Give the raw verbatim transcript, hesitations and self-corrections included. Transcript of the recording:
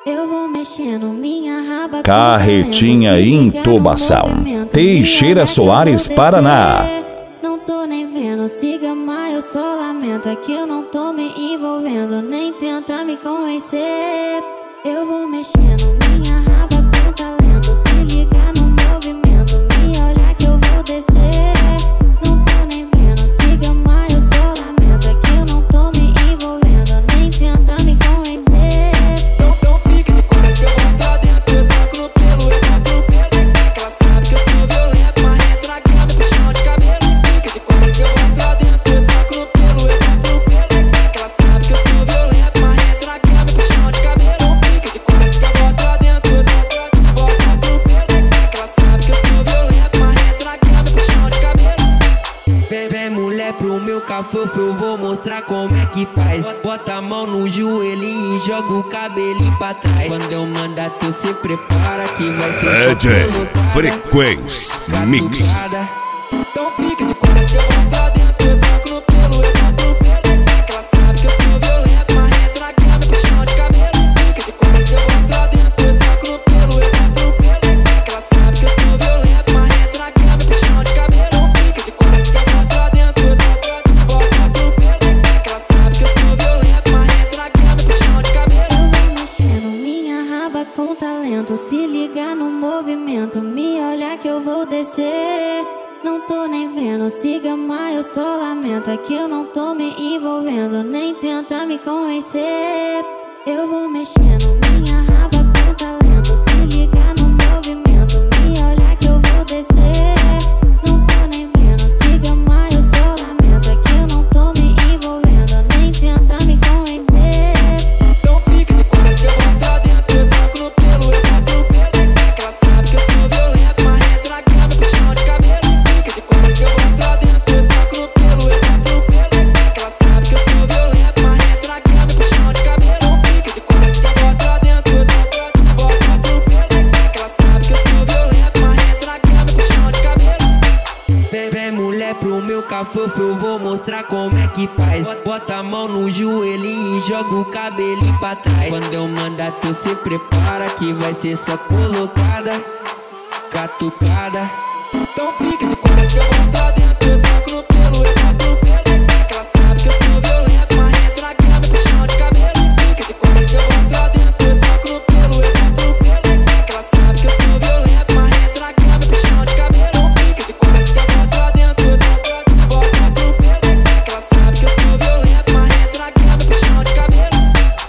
Eu vou mexendo minha raba. Carretinha Intubação, Teixeira Soares, Paraná. Não tô nem vendo, siga, mas eu só lamento. É que eu não tô me envolvendo, nem tenta me convencer. Eu vou mexendo minha raba com talento. Se liga no movimento, me olha que eu vou descer. Não tô nem vendo, siga, mas eu só lamento. É que eu não tô me envolvendo, nem tenta me convencer. Não, não fica de quatro que eu boto lá dentro. Eu saco no pelo, eu boto no pelo. É que ela sabe que eu sou violento, mas entra na cama e puxão de cabelo. Fica de quatro que eu boto lá dentro. Eu saco no pelo, eu boto no pelo. É que ela sabe que eu sou violento, mas entra na cama e puxão de cabelo. Fica de quatro que eu boto lá dentro. Eu boto, boto no pelo. É que ela sabe que eu sou violento, mas entra na cama e puxão de cabelo. Vem, vem mulher pro meu cafofo, eu vou mostrar como é que faz. Bota a mão no joelhinho e joga o cabelinho pra trás. Quando eu mandar tu se prepara que vai ser D J Frequência Mix. Então fica de quatro que eu boto lá dentro. Eu saco no pelo, eu boto no pelo. É que ela sabe que eu sou violento, mas entra na cama e puxão de cabelo. Fica de quatro que eu boto lá dentro. Eu saco no pelo, eu boto no pelo. É que ela sabe que eu sou violento, mas entra na cama e puxão de cabelo. Fica de quatro que eu boto lá dentro. Eu boto no pelo. É que ela sabe que eu sou violento, mas entra na cama e puxão de cabelo. Eu vou mexendo minha raba com talento. Se liga no movimento, me olha que eu vou descer. Não tô nem vendo, siga, mas eu só lamento. É que eu não tô me envolvendo, nem tenta me convencer. Eu vou mexendo minha raba com talento. Se liga no movimento, me olha que eu vou descer. Não tô nem vendo, siga, mas eu só lamento. É que eu não tô me envolvendo, nem tenta me convencer. Então fica de quatro que eu boto lá dentro. Eu saco no pelo, eu boto no pelo. É que ela sabe que eu sou violento, mas entra na cama e puxão de cabelo. Fica de quatro que eu boto lá dentro. Eu saco no pelo, eu boto no pelo. É que ela sabe que eu sou violento, mas entra na cama e puxão de cabelo. Fica de quatro que eu boto lá dentro. Eu boto no pelo. É que ela sabe que eu sou violento, mas entra na cama e puxão de cabelo. Vem, vem mulher pro meu cafofo, eu vou mostrar como é que faz. Bota a mão no joelhinho e joga o cabelinho pra trás. Quando eu mandar tu se prepara que vai ser só colocada, catucada. Então fica de quatro que eu boto lá dentro.